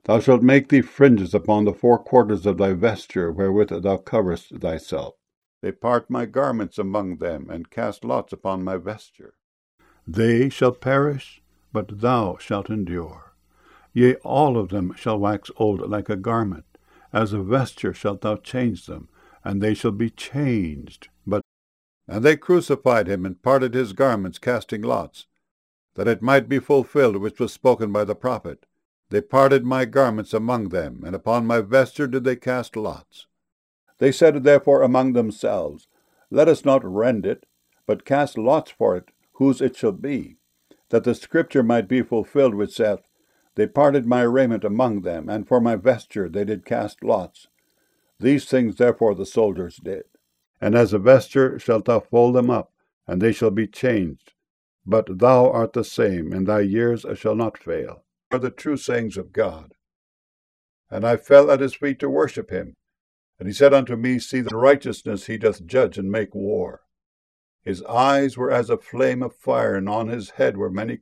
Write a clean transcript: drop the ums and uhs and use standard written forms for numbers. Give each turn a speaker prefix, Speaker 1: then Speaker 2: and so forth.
Speaker 1: Thou shalt make thee fringes upon the four quarters of thy vesture, wherewith thou coverest thyself. They part my garments among them, and cast lots upon my vesture. They shall perish, but thou shalt endure. Yea, all of them shall wax old like a garment. As a vesture shalt thou change them, and they shall be changed. And they crucified him, and parted his garments, casting lots, that it might be fulfilled which was spoken by the prophet. They parted my garments among them, and upon my vesture did they cast lots. They said therefore among themselves, Let us not rend it, but cast lots for it, whose it shall be, that the scripture might be fulfilled which saith, They parted my raiment among them, and for my vesture they did cast lots. These things therefore the soldiers did. And as a vesture shalt thou fold them up, and they shall be changed. But thou art the same, and thy years shall not fail. Are the true sayings of God. And I fell at his feet to worship him. And he said unto me, See, the righteousness he doth judge and make war. His eyes were as a flame of fire, and on his head were many